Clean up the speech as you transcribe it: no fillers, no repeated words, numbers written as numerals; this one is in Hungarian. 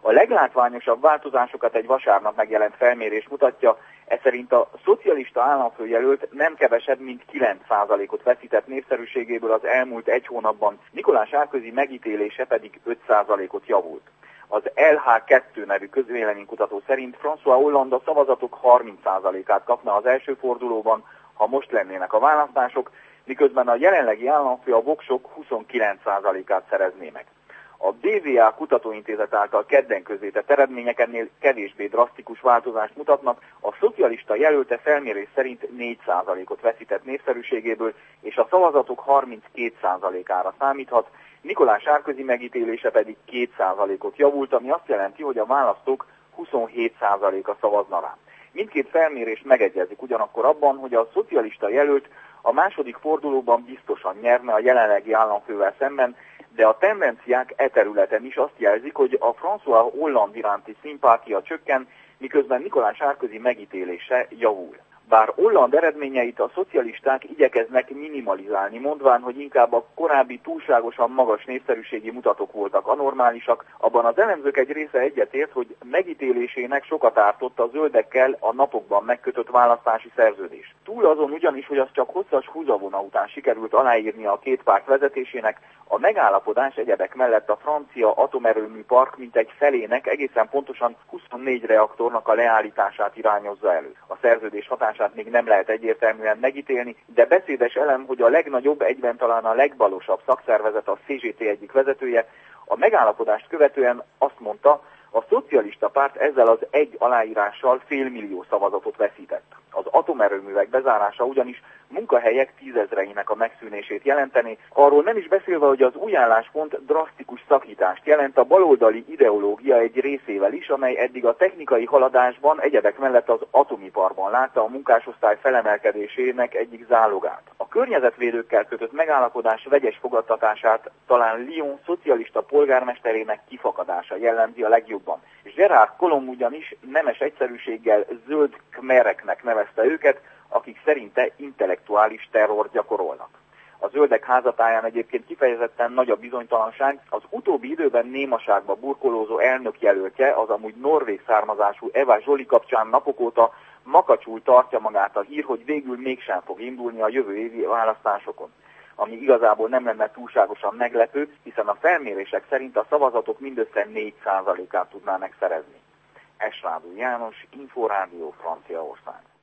A leglátványosabb változásokat egy vasárnap megjelent felmérés mutatja, ez szerint a szocialista államfőjelölt nem kevesebb, mint 9%-ot veszített népszerűségéből az elmúlt egy hónapban, Nicolas Sarkozy megítélése pedig 5%-ot javult. Az LH2 nevű közvéleménykutató szerint François Hollande a szavazatok 30%-át kapna az első fordulóban, ha most lennének a választások, miközben a jelenlegi államfő a voksok 29%-át szerezné meg. A BVA kutatóintézet által kedden közzétett eredményeknél kevésbé drasztikus változást mutatnak, a szocialista jelölte felmérés szerint 4%-ot veszített népszerűségéből, és a szavazatok 32%-ára számíthat, Nicolas Sarkozy megítélése pedig 2%-ot javult, ami azt jelenti, hogy a választók 27%-a szavazna rá. Mindkét felmérés megegyezik ugyanakkor abban, hogy a szocialista jelölt a második fordulóban biztosan nyerne a jelenlegi államfővel szemben, de a tendenciák e területen is azt jelzik, hogy a François Hollande iránti szimpátia csökken, miközben Nicolas Sarkozy megítélése javul. Bár Hollande eredményeit a szocialisták igyekeznek minimalizálni, mondván, hogy inkább a korábbi túlságosan magas népszerűségi mutatók voltak anormálisak, abban az elemzők egy része egyetért, hogy megítélésének sokat ártott a zöldekkel a napokban megkötött választási szerződés. Túl azon ugyanis, hogy az csak hosszas húzavona után sikerült aláírnia a két párt vezetésének, a megállapodás egyebek mellett a francia atomerőmű park mintegy felének, egészen pontosan 24 reaktornak a leállítását irányozza elő. A szerződés hatását még nem lehet egyértelműen megítélni, de beszédes elem, hogy a legnagyobb, egyben talán a legbalosabb szakszervezet, a CGT egyik vezetője, a megállapodást követően azt mondta, a szocialista párt ezzel az egy aláírással 500 000 szavazatot veszített. Az atomerőművek bezárása ugyanis munkahelyek 10 000-einek a megszűnését jelenteni, arról nem is beszélve, hogy az új álláspont drasztikus szakítást jelent a baloldali ideológia egy részével is, amely eddig a technikai haladásban egyebek mellett az atomiparban látta a munkásosztály felemelkedésének egyik zálogát. A környezetvédőkkel kötött megállapodás vegyes fogadtatását talán Lyon szocialista polgármesterének kifakadása jellemzi a legjobban. Gérard Collomb ugyanis nemes egyszerűséggel zöld khmereknek nevezte őket, akik szerinte intellektuális terrort gyakorolnak. A zöldek házatáján egyébként kifejezetten nagy a bizonytalanság, az utóbbi időben némaságba burkolózó elnökjelöltje, az amúgy norvég származású Eva Joly kapcsán napok óta makacsul tartja magát a hír, hogy végül mégsem fog indulni a jövő évi választásokon. Ami igazából nem lenne túlságosan meglepő, hiszen a felmérések szerint a szavazatok mindössze 4%-át tudnának szerezni. Esrádó János, Inforádió, Franciaország.